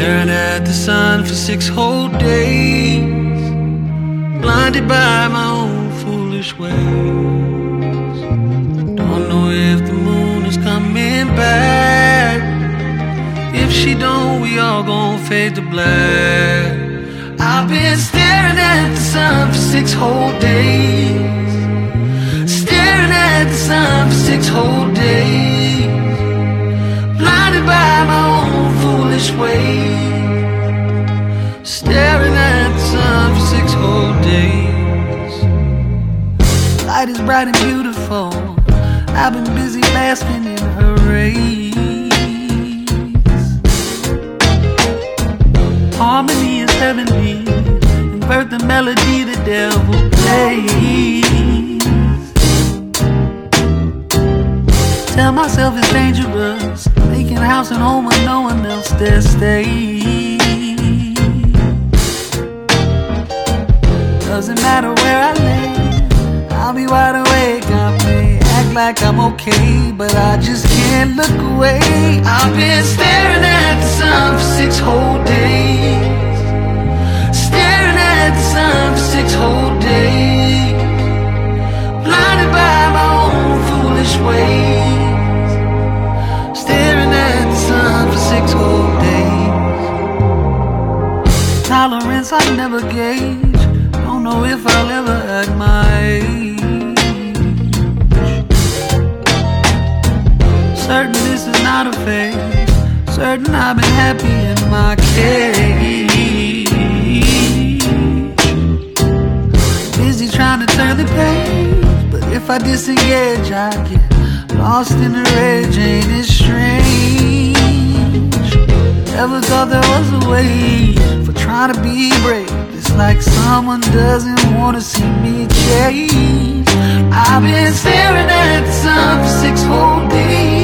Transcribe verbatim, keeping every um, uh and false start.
Staring at the sun for six whole days, blinded by my own foolish ways. Don't know if the moon is coming back. If she don't, we all gon' fade to black. I've been staring at the sun for six whole days, staring at the sun for six whole days, blinded by my own foolish ways. Staring at the sun for six whole days. Light is bright and beautiful. I've been busy basking in her rays. Harmony is heavenly, invert the melody the devil plays. Tell myself it's dangerous, making a house and home when no one else there stays. Doesn't matter where I lay, I'll be wide awake. I may act like I'm okay, but I just can't look away. I've been staring at the sun for six whole days, staring at the sun for six whole days, blinded by my own foolish ways. Staring at the sun for six whole days. Tolerance I never gauge, don't know if I'll ever act my age. Certain this is not a phase, certain I've been happy in my cage. Busy trying to turn the page, but if I disengage I get lost in the rage. Ain't it strange? Never thought there was a way for trying to be brave. It's like someone doesn't want to see me change. I've been staring at the sun for six whole days,